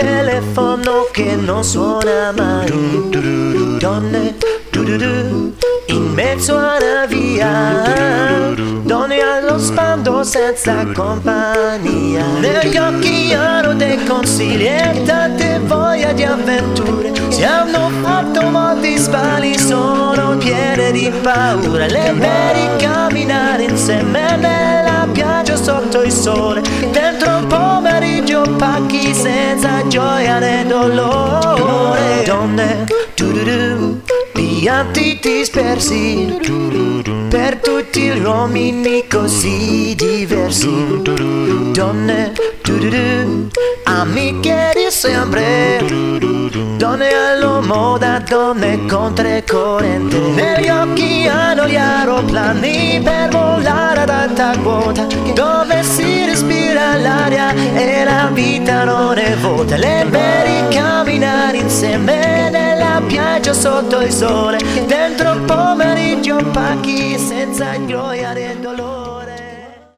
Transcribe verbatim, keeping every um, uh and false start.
telefono che non suona mai. Donne in mezzo alla via, donne allo sbando senza compagnia. Negli occhi hanno dei consigli e tante voglie di avventure. Si hanno fatto molti sbagli, sono piene di paura. Le vedi camminare insieme nella piaggia sotto il sole, dentro un pomeriggio pacchi senza gioia né dolore. Donne pianti dispersi per tutti gli uomini così diversi. Donne amiche di sempre, donne alla moda, donne controcorrente. Negli occhi hanno gli aeroplani per volare ad alta quota, dove si respira l'aria e la vita non è vuota. Le vedi camminare insieme nella piaggia sotto il sole, dentro il pomeriggio pacchi senza gioia né dolore.